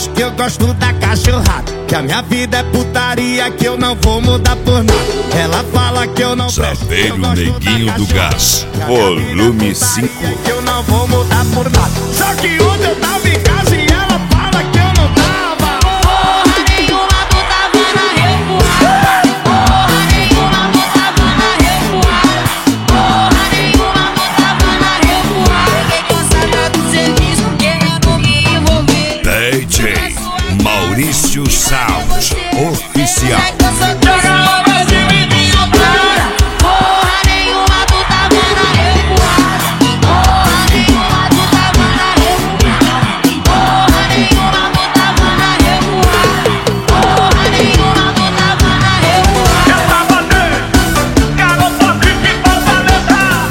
brecho, que eu gosto da cachorrada. Que a minha vida é putaria, que eu não vou mudar por nada. Ela fala que eu não brecho, que eu Saveiro gosto Neguinho da do Gás, volume 5. que eu não vou mudar por nada. Só que ontem eu tava em casa e ela fala que eu não tava. Porra nenhuma, tu tava na revoada. Porra nenhuma, tu tava na revoada. Porra nenhuma, tu tava na revoada. Fiquei cansada do serviço, querendo me envolver. DJ Maurício Sound Oficial. Porra nenhuma, tu tava na revoada. Porra nenhuma, tu tava na revoada. Porra nenhuma, tu tava na revoada. Porra nenhuma, tu tava na revoada. Eu tava dentro, garota triste pra levar.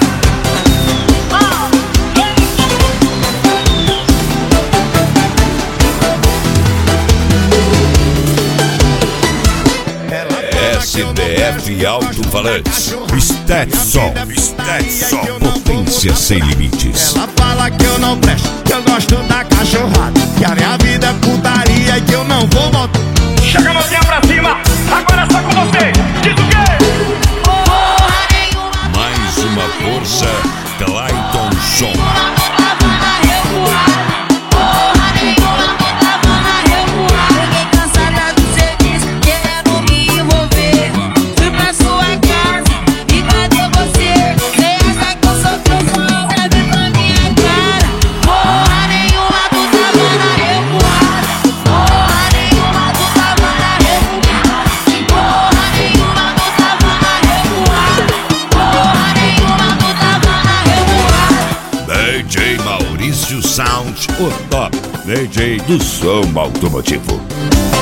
SDF Alto-Falantes, Stetson, potência sem limites. Ela fala que eu não presto, que eu gosto da cachorrada. Que a minha vida é putaria e que eu não vou voltar. Chega a mãozinha pra cima, agora é só com você. Diz o quê? Porra nenhuma, Mais uma força, Clayton Som. tava na revoada. Porra nenhuma, tu tava na revoada. Fiquei cansada do serviço, querendo me envolver. Fui pra sua casa e cadê você? Sei essa que eu sou teu fã, deve pra minha cara. Porra nenhuma, tu tava na revoada. Porra nenhuma, tu tava na revoada. Porra nenhuma, tu tava na revoada. Porra nenhuma, tu tava na revoada. DJ Maurício Sound, o top DJ do som automotivo.